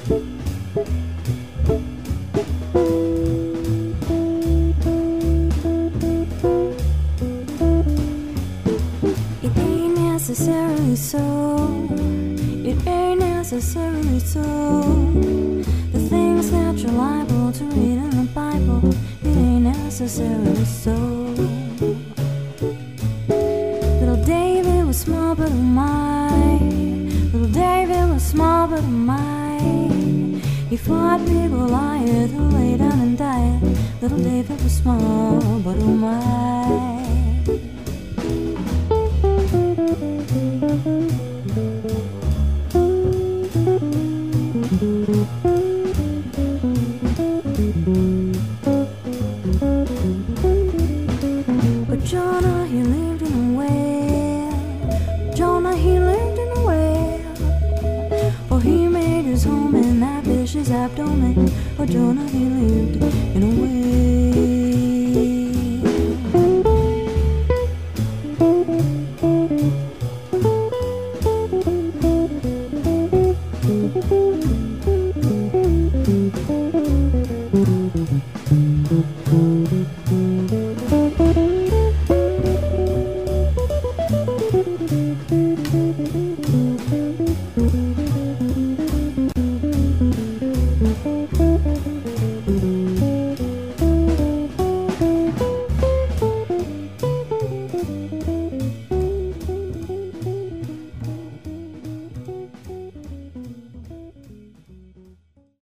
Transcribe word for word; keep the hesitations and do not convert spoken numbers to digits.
It ain't necessarily so. It ain't necessarily so. The things that you're liable to read in the Bible, it ain't necessarily so. Little David was small but oh my. Little David was small but oh my. He fought big Goliath who lay down and died. Little David was small but oh my. But Jonah, he lived in a whale. Jonah, he lived in a whale. For he made his home in that fish's abdomen. Oh, Jonah, he lived in a whale.